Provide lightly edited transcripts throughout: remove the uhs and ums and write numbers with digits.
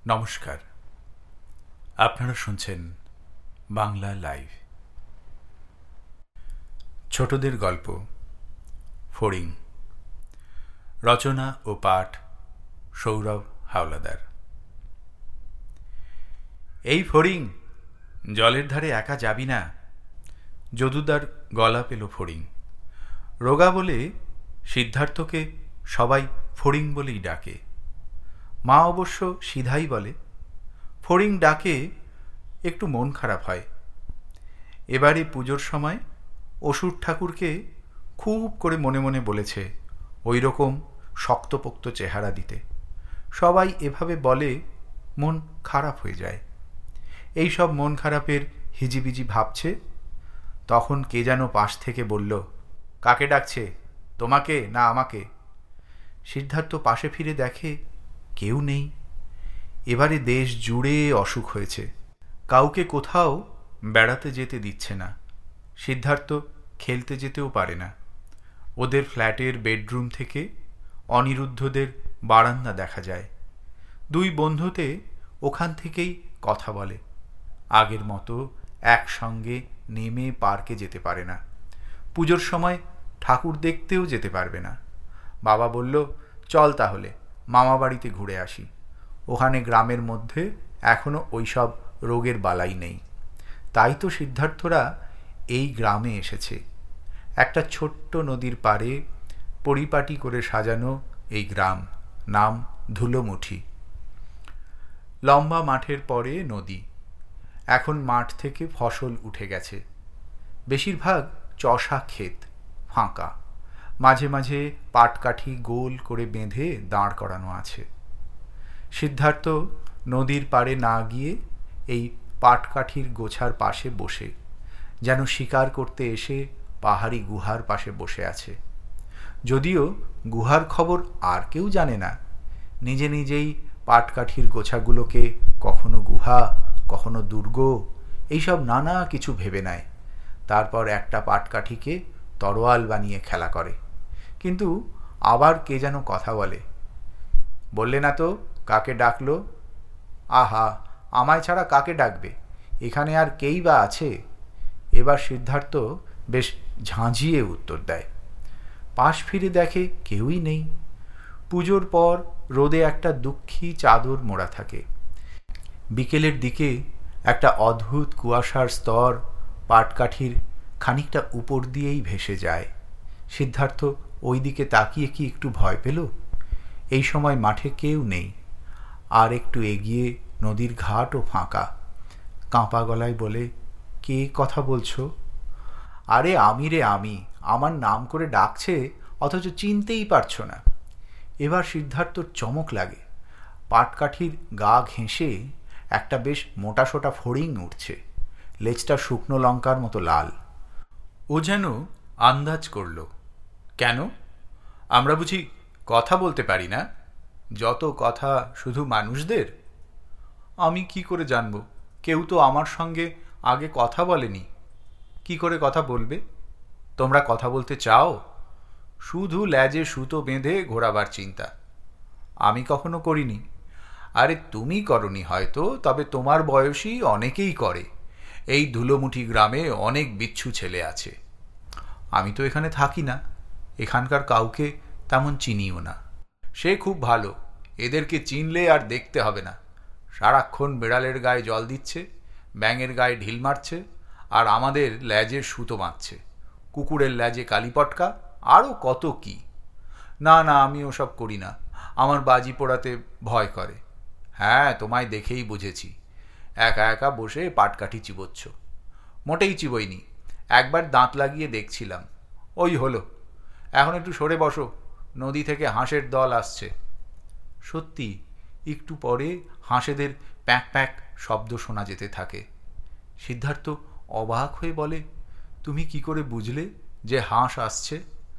নমস্কার, আপনারা শুনছেন বাংলা লাইভ। ছোটদের গল্প ফড়িং, রচনা ও পাঠ সৌরভ হাওলাদার। এই ফড়িং, জলের ধারে একা যাবি না। যদুদার গলা পেল ফড়িং। রোগা বলে সিদ্ধার্থকে সবাই ফড়িং বলেই ডাকে। মা অবশ্য সিধাই বলে। ফড়িং ডাকে একটু মন খারাপ হয়। এবারে পুজোর সময় অসুর ঠাকুরকে খুব করে মনে মনে বলেছে ওই রকম শক্তপোক্ত চেহারা দিতে। সবাই এভাবে বলে, মন খারাপ হয়ে যায়। এই সব মন খারাপের হিজিবিজি ভাবছে, তখন কে যেন পাশ থেকে বলল, কাকে ডাকছে, তোমাকে না আমাকে? সিদ্ধার্থ পাশে ফিরে দেখে কেউ নেই। এবারে দেশ জুড়ে অসুখ হয়েছে, কাউকে কোথাও বেড়াতে যেতে দিচ্ছে না। সিদ্ধার্থ খেলতে যেতেও পারে না। ওদের ফ্ল্যাটের বেডরুম থেকে অনিরুদ্ধদের বারান্দা দেখা যায়। দুই বন্ধুতে ওখান থেকেই কথা বলে। আগের মতো একসঙ্গে নেমে পার্কে যেতে পারে না। পুজোর সময় ঠাকুর দেখতেও যেতে পারবে না। বাবা বলল, চল তাহলে মামা বাড়িতে ঘুরে আসি। ওখানে গ্রামের মধ্যে এখনো ওইসব রোগের বালাই নেই। তাই তো সিদ্ধার্থরা এই গ্রামে এসেছে। একটা ছোট্ট নদীর পাড়ে পরিপাটি করে সাজানো এই গ্রাম, নাম ধুলোমুঠি। লম্বা মাঠের পরে নদী। এখন মাঠ থেকে ফসল উঠে গেছে। বেশিরভাগ চষা ক্ষেত, ফাঁকা। মাঝে মাঝে পাটকাঠি গোল করে বেঁধে দাঁড় করানো আছে। সিদ্ধার্থ নদীর পাড়ে না গিয়ে এই পাটকাঠির গোছার পাশে বসে, যেন শিকার করতে এসে পাহাড়ি গুহার পাশে বসে আছে। যদিও গুহার খবর আর কেউ জানে না। নিজে নিজেই পাটকাঠির গোছাগুলোকে কখনো গুহা, কখনো দুর্গ, এইসব নানা কিছু ভেবে নেয়। তারপর একটা পাটকাঠিকে তরোয়াল বানিয়ে খেলা করে। কিন্তু আবার কে যেন কথা বলে, বললে না তো কাকে ডাকলো? আহা, আমায় ছাড়া কাকে ডাকবে? এখানে আর কেই বা আছে? এবার সিদ্ধার্থ বেশ ঝাঁঝিয়ে উত্তর দেয়। পাশ ফিরে দেখে কেউই নেই। পুজোর পর রোদে একটা দুঃখী চাদর মোড়া থাকে। বিকেলের দিকে একটা অদ্ভুত কুয়াশার স্তর পাটকাঠির খানিকটা উপর দিয়েই ভেসে যায়। সিদ্ধার্থ ওই দিকে তাকিয়ে কি একটু ভয় পেল? এই সময় মাঠে কেউ নেই। আর একটু এগিয়ে নদীর ঘাটও ফাঁকা। কাঁপা গলায় বলে, কে কথা বলছো? আরে আমি রে, আমি। আমার নাম করে ডাকছে, অথচ চিনতেই পারছো না। এবার সিদ্ধার্থর চমক লাগে। পাটকাঠির গা ঘেঁষে একটা বেশ মোটাসোটা ফড়িং উঠছে। লেজটা শুকনো লঙ্কার মতো লাল। ও যেন আন্দাজ করল, কেন আমরা বুঝি কথা বলতে পারি না? যত কথা শুধু মানুষদের। আমি কি করে জানব? কেউ তো আমার সঙ্গে আগে কথা বলেনি। কি করে কথা বলবে? তোমরা কথা বলতে চাও? শুধু লেজে সুতো বেঁধে ঘোরাবার চিন্তা। আমি কখনো করিনি। আরে তুমি করনি হয়তো, তবে তোমার বয়সী অনেকেই করে। এই ধুলোমুঠি গ্রামে অনেক বিচ্ছু ছেলে আছে। আমি তো এখানে থাকি না, এখানকার কাউকে তেমন চিনিও না। সে খুব ভালো, এদেরকে চিনলে আর দেখতে হবে না। সারাক্ষণ বিড়ালের গায়ে জল দিচ্ছে, ব্যাঙের গায়ে ঢিল মারছে, আর আমাদের লেজে সুতো বাঁধছে, কুকুরের লেজে কালীপটকা, আরও কত কি। না না, আমি ওসব করি না। আমার বাজি পোড়াতে ভয় করে। হ্যাঁ, তোমায় দেখেই বুঝেছি। একা একা বসে পাটকাঠি চিবোচ্ছ। মোটেই চিবোইনি, একবার দাঁত লাগিয়ে দেখছিলাম। ওই হলো। এখন একটু সরে বসো, নদী থেকে হাঁসের দল আসছে। সত্যি একটু পরে হাঁসেদের প্যাঁক প্যাঁক শব্দ শোনা যেতে থাকে। সিদ্ধার্থ অবাক হয়ে বলে, তুমি কি করে বুঝলে যে হাঁস আসছে?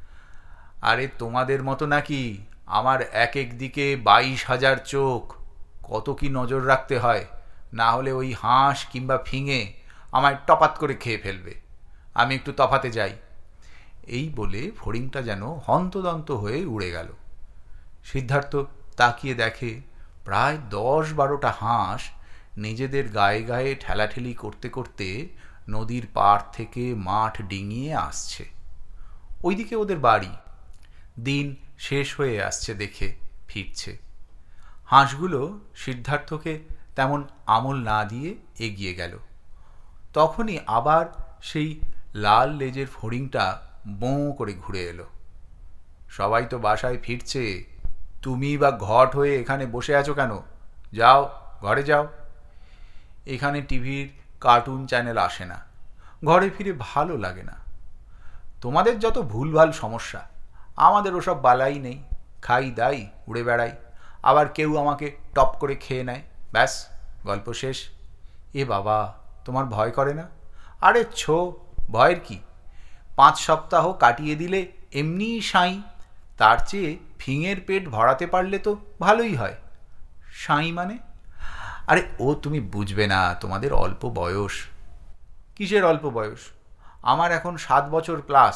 আরে তোমাদের মতো নাকি? আমার এক এক দিকে 22,000 চোখ। কত কি নজর রাখতে হয়, না হলে ওই হাঁস কিংবা ফিঙে আমায় টপাত করে খেয়ে ফেলবে। আমি একটু তফাতে যাই। এই বলে ফড়িংটা যেন হন্তদন্ত হয়ে উড়ে গেল। সিদ্ধার্থ তাকিয়ে দেখে প্রায় 10-12টা হাঁস নিজেদের গায়ে গায়ে ঠেলাঠেলি করতে করতে নদীর পাড় থেকে মাঠ ডিঙিয়ে আসছে। ওইদিকে ওদের বাড়ি। দিন শেষ হয়ে আসছে দেখে ফিরছে। হাঁসগুলো সিদ্ধার্থকে তেমন আমল না দিয়ে এগিয়ে গেল। তখনই আবার সেই লাল লেজের ফড়িংটা বোঁ করে ঘুরে এলো। সবাই তো বাসায় ফিরছে, তুমি বা ঘট হয়ে এখানে বসে আছো কেন? যাও, ঘরে যাও। এখানে টিভির কার্টুন চ্যানেল আসে না, ঘরে ফিরে ভালো লাগে না। তোমাদের যত ভুলভাল সমস্যা, আমাদের ওসব বালাই নেই। খাই দাই, উড়ে বেড়াই, আবার কেউ আমাকে টপ করে খেয়ে নেয়, ব্যাস গল্প শেষ। এ বাবা, তোমার ভয় করে না? আরে ছো, ভয়ের কি? 5 সপ্তাহ কাটিয়ে দিলে এমনিই সাঁই, তার চেয়ে ফিঙের পেট ভরাতে পারলে তো ভালোই হয়। সাঁই মানে? আরে ও তুমি বুঝবে না, তোমাদের অল্প বয়স। কিসের অল্প বয়স? আমার এখন 7 বছর প্লাস।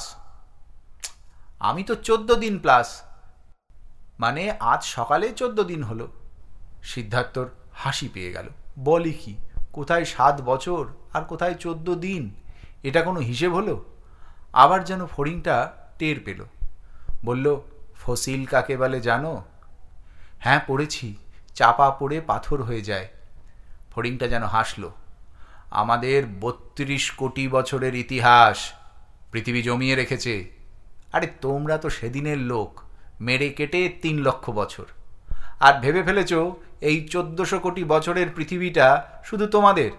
আমি তো 14 দিন প্লাস। মানে আজ সকালে 14 দিন হলো। সিদ্ধার্থর হাসি পেয়ে গেল। বলি কি, কোথায় 7 বছর আর কোথায় 14 দিন? এটা কোনো হিসেব হলো? আবার যেন ফড়িংটা টের পেল। বলল, ফসিল কাকে বলে জানো? হ্যাঁ পড়েছি, চাপা পড়ে পাথর হয়ে যায়। ফড়িংটা যেন হাসল। আমাদের 32 কোটি বছরের ইতিহাস পৃথিবী জমিয়ে রেখেছে। আরে তোমরা তো সেদিনের লোক, মেরে কেটে 3 লক্ষ বছর। আর ভেবে ফেলেছ এই 1400 কোটি বছরের পৃথিবীটা শুধু তোমাদের।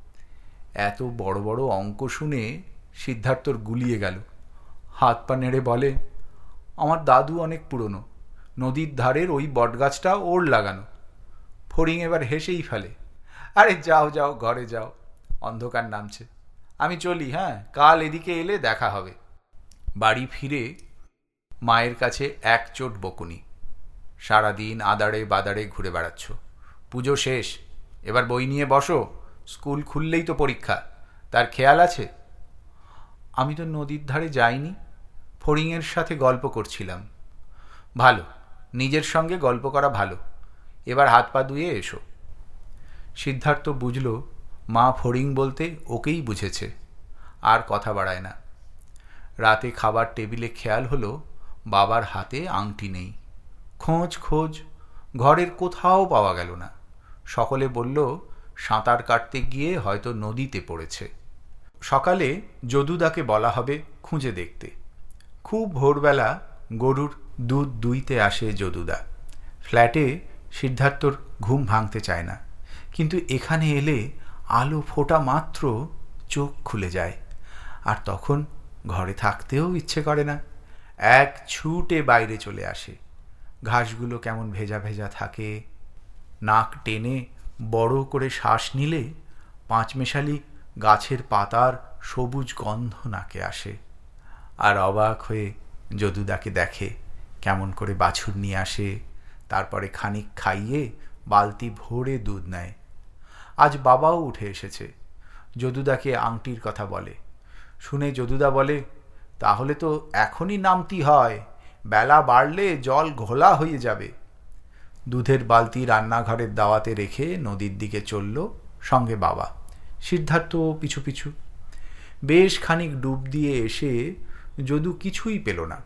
এত বড় বড় অঙ্ক শুনে সিদ্ধার্থর গুলিয়ে গেল। হাত পা নেড়ে বলে, আমার দাদু অনেক পুরনো, নদীর ধারের ওই বটগাছটা ওর লাগানো। ফড়িং এবার হেসেই ফেলে। আরে যাও যাও, ঘরে যাও, অন্ধকার নামছে। আমি চলি, হ্যাঁ, কাল এদিকে এলে দেখা হবে। বাড়ি ফিরে মায়ের কাছে এক চোট বকুনি। সারাদিন আদাড়ে বাদাড়ে ঘুরে বেড়াচ্ছ, পুজো শেষ, এবার বই নিয়ে বসো, স্কুল খুললেই তো পরীক্ষা, তার খেয়াল আছে? আমি তো নদীর ধারে যাইনি, ফড়িংয়ের সাথে গল্প করছিলাম। ভালো, নিজের সঙ্গে গল্প করা ভালো। এবার হাত পা ধুয়ে এসো। সিদ্ধার্থ বুঝল মা ফড়িং বলতে ওকেই বুঝেছে, আর কথা বাড়ায় না। রাতে খাবার টেবিলে খেয়াল হলো বাবার হাতে আংটি নেই। খোঁজ খোঁজ, ঘরের কোথাও পাওয়া গেল না। সকলে বলল সাঁতার কাটতে গিয়ে হয়তো নদীতে পড়েছে। সকালে যদুদাকে বলা হবে খুঁজে দেখতে। খুব ভোরবেলা গরুর দুধ দুইতে আসে যদুদা। ফ্ল্যাটে সিদ্ধার্থর ঘুম ভাঙতে চায় না, কিন্তু এখানে এলে আলো ফোটা মাত্র চোখ খুলে যায়, আর তখন ঘরে থাকতেও ইচ্ছে করে না। এক ছুটে বাইরে চলে আসে। ঘাসগুলো কেমন ভেজা ভেজা থাকে। নাক টেনে বড় করে শ্বাস নিলে পাঁচমেশালি গাছের পাতার সবুজ গন্ধ নাকে আসে। আর অবাক হয়ে যদুদাকে দেখে কেমন করে বাছুর নিয়ে আসে, তারপরে খানিক খাইয়ে বালতি ভরে দুধ নেয়। আজ বাবাও উঠে এসেছে। যদুদাকে আংটির কথা বলে। শুনে যদুদা বলে, তাহলে তো এখনই নামতি হয়, বেলা বাড়লে জল ঘোলা হয়ে যাবে। দুধের বালতি রান্নাঘরের দাওয়াতে রেখে নদীর দিকে চলল সঙ্গে বাবা। সিদ্ধার্থ পিছু পিছু। বেশ খানিক ডুব দিয়ে এসে যদু কিছুই পেল না।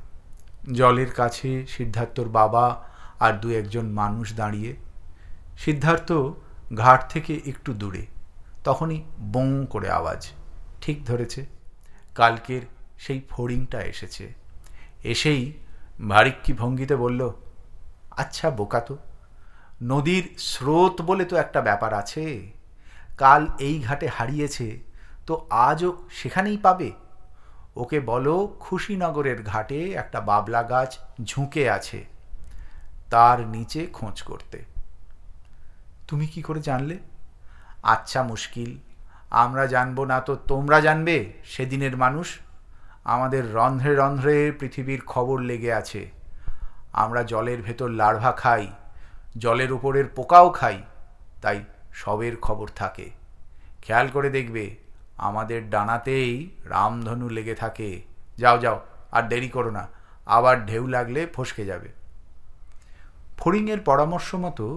জলের কাছে সিদ্ধার্থর বাবা আর 2-1 মানুষ দাঁড়িয়ে। সিদ্ধার্থ ঘাট থেকে একটু দূরে। তখনই বোঁ করে আওয়াজ। ঠিক ধরেছে, কালকের সেই ফড়িংটা এসেছে। এসেই ভারিক্কি ভঙ্গিতে বলল, আচ্ছা বোকা তো, নদীর স্রোত বলে তো একটা ব্যাপার আছে। কাল এই ঘাটে হারিয়েছে তো আজও সেখানেই পাবে। ওকে বলো খুশিনগরের ঘাটে একটা বাবলা গাছ ঝুঁকে আছে, তার নিচে খোঁজ করতে। তুমি কি করে জানলে? আচ্ছা মুশকিল, আমরা জানবো না তো তোমরা জানবে? সেদিনের মানুষ। আমাদের রন্ধ্রে রন্ধ্রে পৃথিবীর খবর লেগে আছে। আমরা জলের ভেতর লার্ভা খাই, জলের উপরের পোকাও খাই, তাই সবের খবর থাকে। খেয়াল করে দেখবে আমাদের ডানাতেই রামধনু লেগে থাকে। যাও যাও, আর দেরি করো না, আবার ঢেউ লাগলে ফসকে যাবে। ফড়িংয়ের পরামর্শ মতো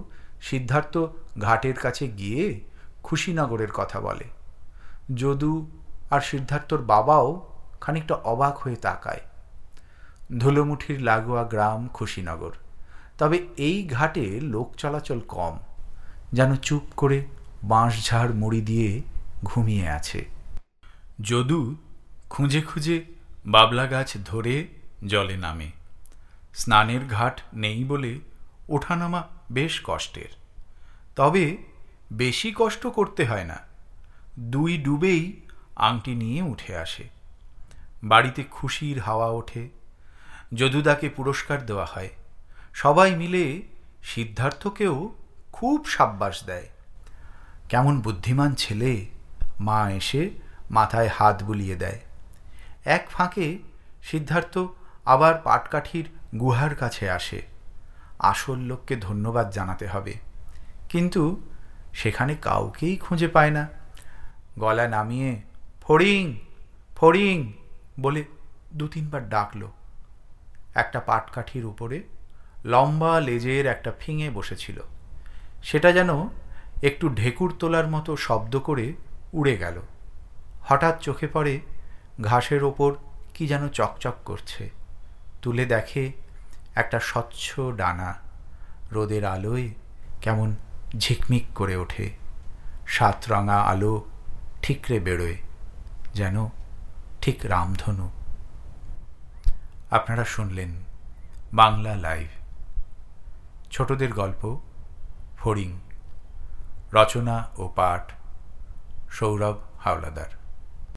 সিদ্ধার্থ ঘাটের কাছে গিয়ে খুশিনগরের কথা বলে। যদু আর সিদ্ধার্থর বাবাও খানিকটা অবাক হয়ে তাকায়। ধুলোমুঠির লাগোয়া গ্রাম খুশিনগর, তবে এই ঘাটে লোক চলাচল কম, যেন চুপ করে বাঁশঝাড় মুড়ি দিয়ে ঘুমিয়ে আছে। যদু খুঁজে খুঁজে বাবলা গাছ ধরে জলে নামে। স্নানের ঘাট নেই বলে ওঠানামা বেশ কষ্টের, তবে বেশি কষ্ট করতে হয় না। 2 ডুবেই আংটি নিয়ে উঠে আসে। বাড়িতে খুশির হাওয়া ওঠে। যদুদাকে পুরস্কার দেওয়া হয়। সবাই মিলে সিদ্ধার্থকেও খুব সাব্বাস দেয়। কেমন বুদ্ধিমান ছেলে, মা এসে মাথায় হাত বুলিয়ে দেয়। এক ফাঁকে সিদ্ধার্থ আবার পাটকাঠির গুহার কাছে আসে। আসল লোককে ধন্যবাদ জানাতে হবে, কিন্তু সেখানে কাউকেই খুঁজে পায় না। গলা নামিয়ে ফড়িং ফড়িং বলে 2-3 বার ডাকল। একটা পাটকাঠির উপরে লম্বা লেজের একটা ফিঙে বসেছিল। সেটা যেন একটু ঢেকুর তোলার মতো শব্দ করে উড়ে গেল। হঠাৎ চোখে পড়ে ঘাসের ওপর কি যেন চকচক করছে। তুলে দেখে একটা স্বচ্ছ ডানা রোদের আলোয় কেমন ঝিকমিক করে ওঠে। 7 রঙা আলো ঠিকরে বেরোয়, যেন ঠিক রামধনু। আপনারা শুনলেন বাংলা লাইভ ছোটদের গল্প ফড়িং। রচনা ও পাঠ সৌরভ হাওলাদার।